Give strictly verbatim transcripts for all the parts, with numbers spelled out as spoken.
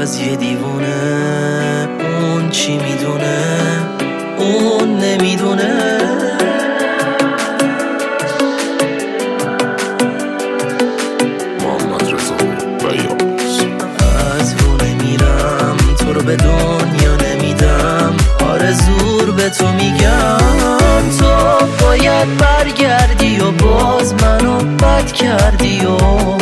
از یه دیوونه اون چی میدونه اون نمیدونه. از رو نمیرم تو رو به دنیا نمیدم، آرزور به تو میگم تو باید برگردی و باز منو بد کردی و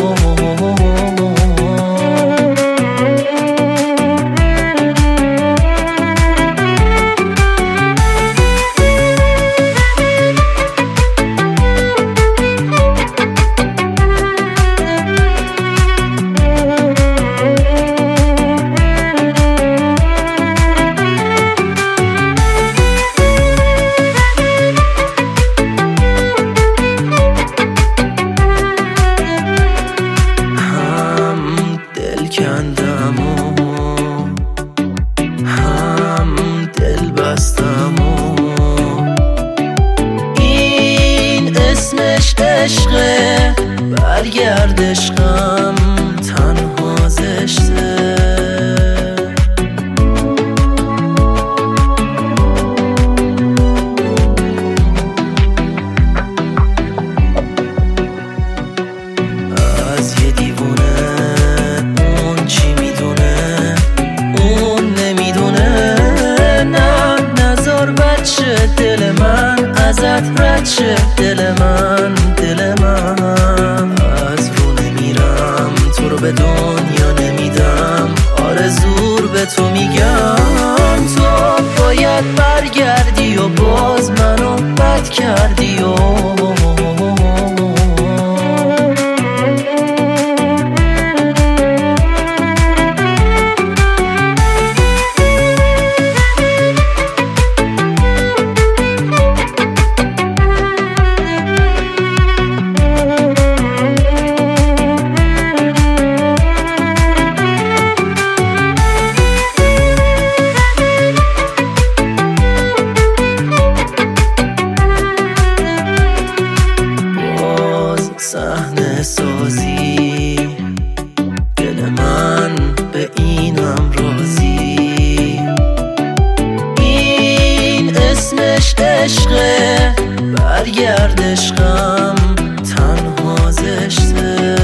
کندم و هم دل بستم و این اسمش عشقه، برگرد عشقم تنها زشته. از یه دیوونه دل من ازت رد شه، دل من دل من از رو نمیرم تو رو به دنیا نمیدم، آرزور به تو میگم تو باید برگردی و باز منو بد کردی و صحنه سازی دل من به اینم راضی، این اسمش عشقه، برگرد عشقم تنها زشته.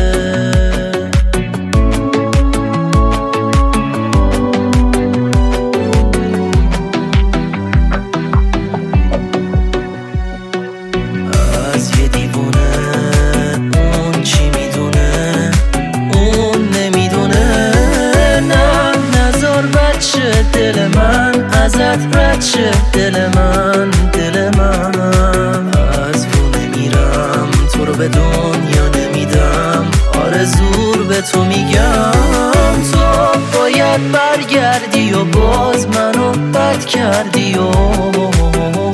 از یه دیوونه دل من ازت رد شه، دل من دل من از رو نمیرم تو رو به دنیا نمیدم، آرزور به تو میگم تو باید برگردی و باز منو بد کردی و